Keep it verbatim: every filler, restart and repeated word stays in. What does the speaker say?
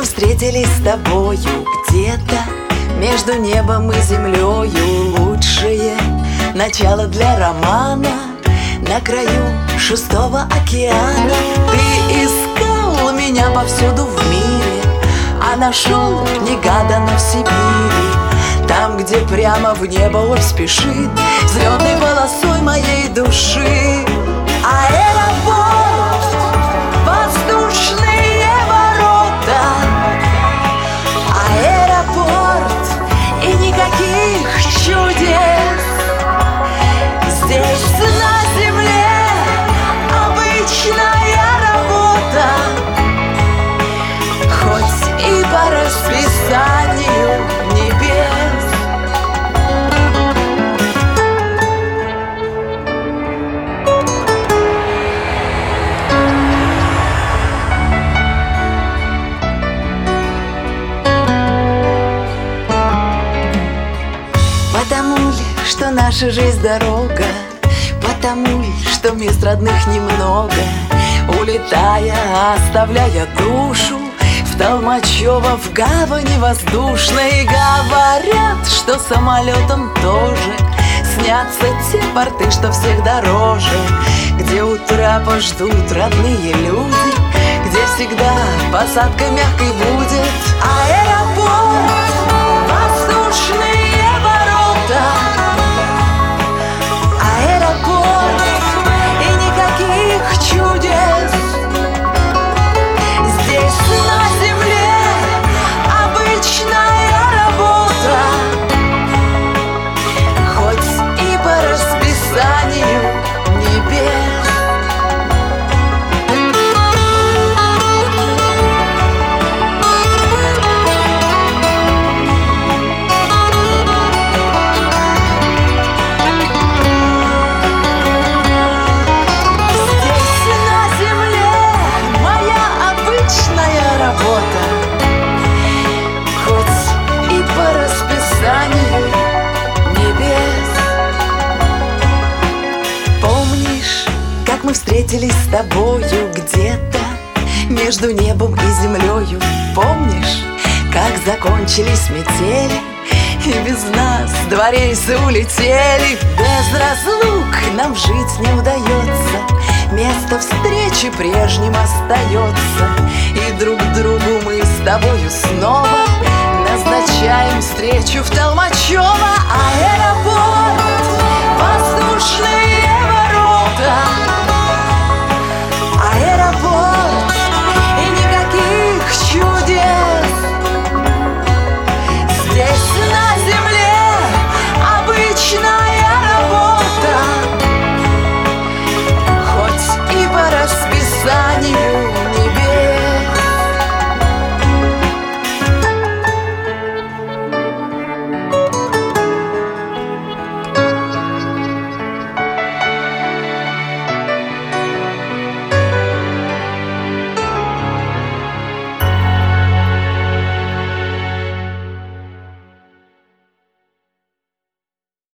встретились с тобою где-то между небом и землею. Лучшее начало для романа на краю шестого океана. Ты искал меня повсюду в мире, а нашел негаданно в Сибири. Там, где прямо в небо ось спешит взлетной полосой моей души. Аэропорт, воздушные ворота, аэропорт и никаких чудес. Здесь на земле обычная работа, хоть и по расписанию небес. Потому ли, что наша жизнь дорога, потому ли, что мест родных немного, улетая, оставляя душу в Толмачево, в гавани воздушной. Говорят, что самолетом тоже снятся те порты, что всех дороже, где у трапа ждут родные люди, где всегда посадка мягкой будет. Аэропорт, воздушные ворота, аэропорт и никаких чудес. Здесь на земле обычная работа, хоть и по расписанию небес. Мы встретились с тобою где-то между небом и землею. Помнишь, как закончились метели, и без нас два рейса улетели? Без разлук нам жить не удается, место встречи прежним остается. И друг другу мы с тобою снова назначаем встречу в Толмачево. Аэропорт, воздушный